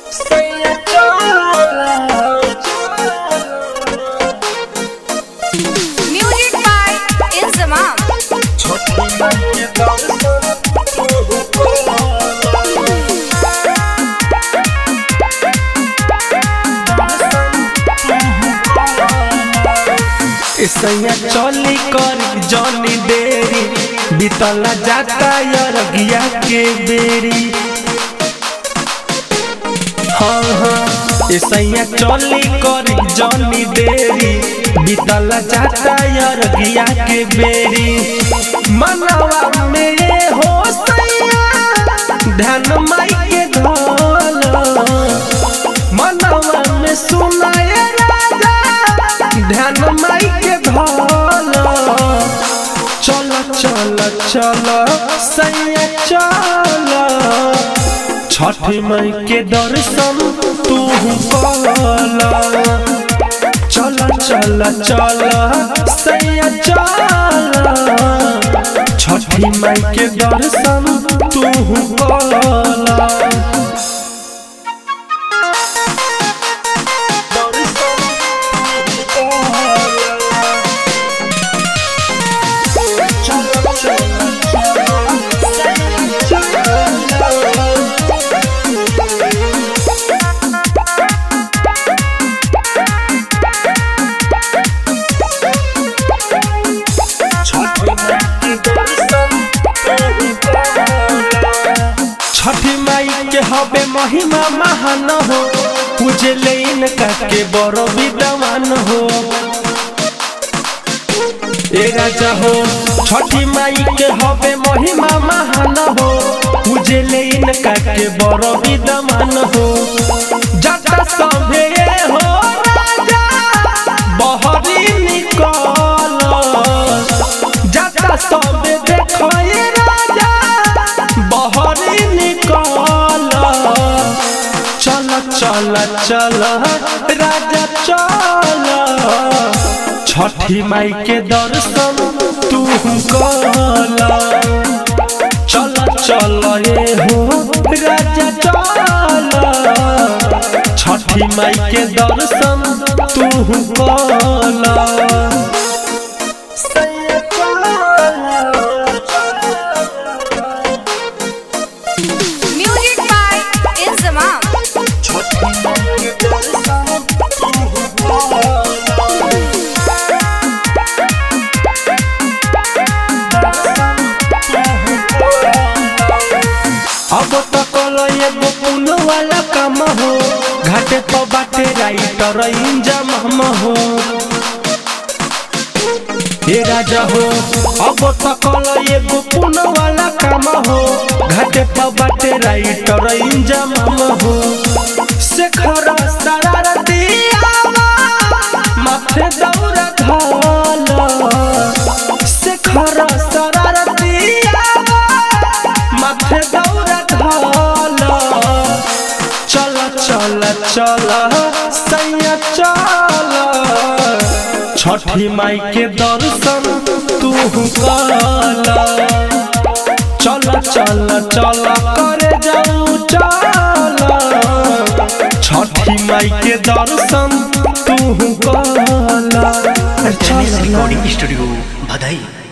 Music by Inzamam. सैया चली कर जनी देरी बीतला जाता यरगिया के बेरी। हाँ हाँ सैया चली कर जनी देरी बीतला जाता यरगिया के बेरी। मनवा में हो सैया ध्यान माई के धल मनवा में सुनाए राजा ध्यान माई के धल। चल चल चल सैया चल छठ माई के दर्शन तू कल। चल चल चल सैया चल छठी माई के दर्शन तू कल। छठी माई के हबे महिमा महान हो पूजे ले इनका के बड़ो विद्वान हो। ए राजा हो छठी माई के हबे महिमा महान हो पूजे ले इनका के बड़ो विद्वान हो। जटा सभे हो राजा बहरी निकल जटा सभे देखो राजा बहरी निकल। चल चल चल राजा चल छठी माई के दर्शन तू कल। चल चल हो राजा चल छठी माई के दर्शन तू कल। Music by Inzamam. अब तक एगो पुल वाला काम हो घाटे पर बाटे राइटर इंजमाम हो। हे राजा हो अब तक एगो पुल वाला काम हो घाटे पर बाटे राइटर इंजमाम हो। शेखर शरारती माथे दौरा धल शेखर शरारती माथे दौरा धल। चल चल चल सैया चल छठी माई के दर्शन तू कल। चल चल चल करे जाऊ चल छठी माई के दर्शन तू कल। रिकॉर्डिंग स्टूडियो बधाई।